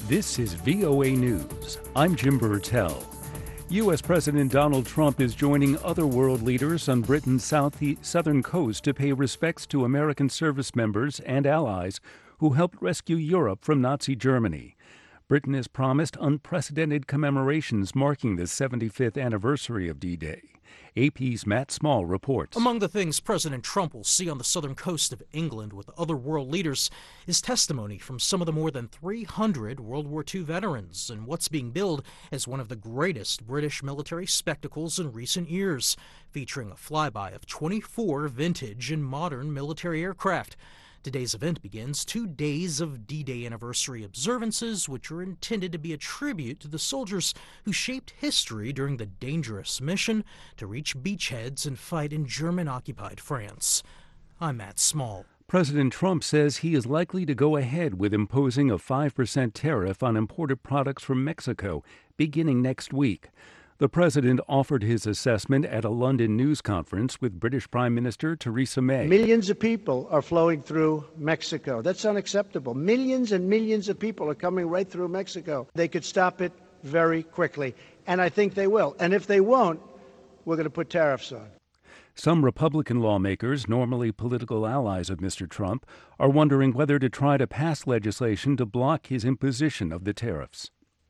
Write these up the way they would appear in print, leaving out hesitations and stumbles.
This is VOA News. I'm Jim Burtell. U.S. President Donald Trump is joining other world leaders on Britain's southern coast to pay respects to American service members and allies who helped rescue Europe from Nazi Germany. Britain has promised unprecedented commemorations marking the 75th anniversary of D-Day. AP's Matt Small reports. Among the things President Trump will see on the southern coast of England with other world leaders is testimony from some of the more than 300 World War II veterans and what's being billed as one of the greatest British military spectacles in recent years, featuring a flyby of 24 vintage and modern military aircraft. Today's event begins 2 days of D-Day anniversary observances, which are intended to be a tribute to the soldiers who shaped history during the dangerous mission to reach beachheads and fight in German-occupied France. I'm Matt Small. President Trump says he is likely to go ahead with imposing a 5% tariff on imported products from Mexico beginning next week. The president offered his assessment at a London news conference with British Prime Minister Theresa May. Millions of people are flowing through Mexico. That's unacceptable. Millions and millions of people are coming right through Mexico. They could stop it very quickly, and I think they will. And if they won't, we're going to put tariffs on. Some Republican lawmakers, normally political allies of Mr. Trump, are wondering whether to try to pass legislation to block his imposition of the tariffs.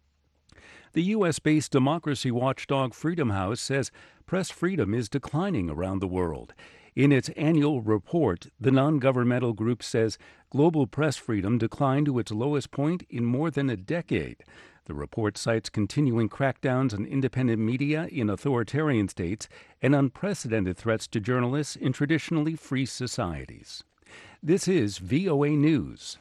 The U.S.-based democracy watchdog Freedom House says press freedom is declining around the world. In its annual report, the non-governmental group says global press freedom declined to its lowest point in more than a decade. The report cites continuing crackdowns on independent media in authoritarian states and unprecedented threats to journalists in traditionally free societies. This is VOA News.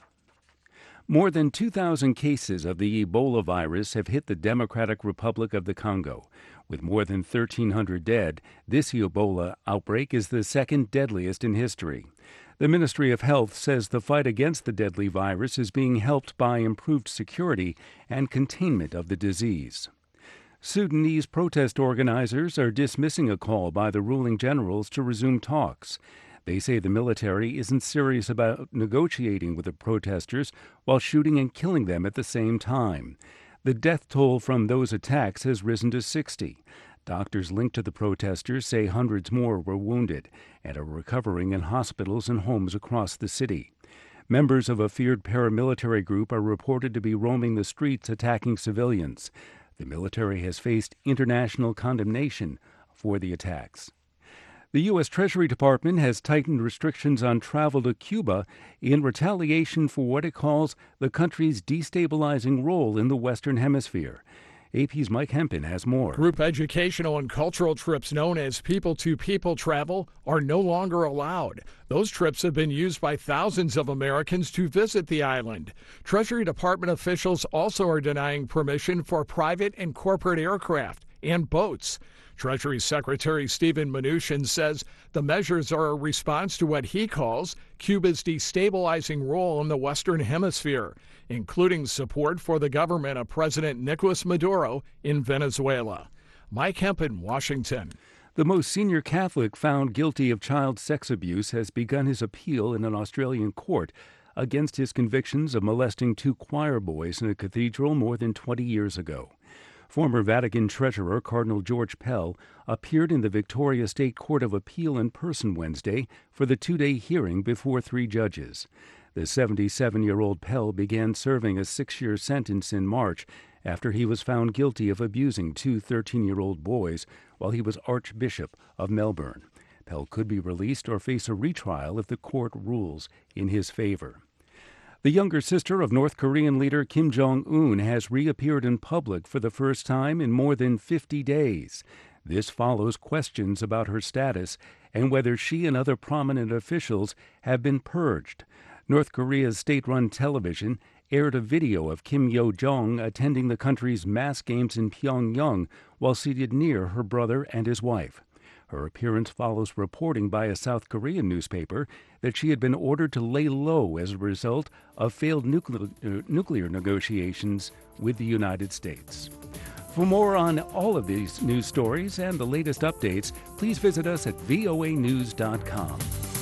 More than 2,000 cases of the Ebola virus have hit the Democratic Republic of the Congo. With more than 1,300 dead, this Ebola outbreak is the second deadliest in history. The Ministry of Health says the fight against the deadly virus is being helped by improved security and containment of the disease. Sudanese protest organizers are dismissing a call by the ruling generals to resume talks. They say the military isn't serious about negotiating with the protesters while shooting and killing them at the same time. The death toll from those attacks has risen to 60. Doctors linked to the protesters say hundreds more were wounded and are recovering in hospitals and homes across the city. Members of a feared paramilitary group are reported to be roaming the streets attacking civilians. The military has faced international condemnation for the attacks. The U.S. Treasury Department has tightened restrictions on travel to Cuba in retaliation for what it calls the country's destabilizing role in the Western Hemisphere. AP's Mike Hempin has more. Group educational and cultural trips known as people-to-people travel are no longer allowed. Those trips have been used by thousands of Americans to visit the island. Treasury Department officials also are denying permission for private and corporate aircraft and boats. Treasury Secretary Steven Mnuchin says the measures are a response to what he calls Cuba's destabilizing role in the Western Hemisphere, including support for the government of President Nicolas Maduro in Venezuela. Mike Hempin, Washington. The most senior Catholic found guilty of child sex abuse has begun his appeal in an Australian court against his convictions of molesting 2 choir boys in a cathedral more than 20 years ago. Former Vatican Treasurer Cardinal George Pell appeared in the Victoria State Court of Appeal in person Wednesday for the 2-day hearing before 3 judges. The 77-year-old Pell began serving a 6-year sentence in March after he was found guilty of abusing 2 13-year-old boys while he was Archbishop of Melbourne. Pell could be released or face a retrial if the court rules in his favor. The younger sister of North Korean leader Kim Jong-un has reappeared in public for the first time in more than 50 days. This follows questions about her status and whether she and other prominent officials have been purged. North Korea's state-run television aired a video of Kim Yo-jong attending the country's mass games in Pyongyang while seated near her brother and his wife. Her appearance follows reporting by a South Korean newspaper that she had been ordered to lay low as a result of failed nuclear negotiations with the United States. For more on all of these news stories and the latest updates, please visit us at voanews.com.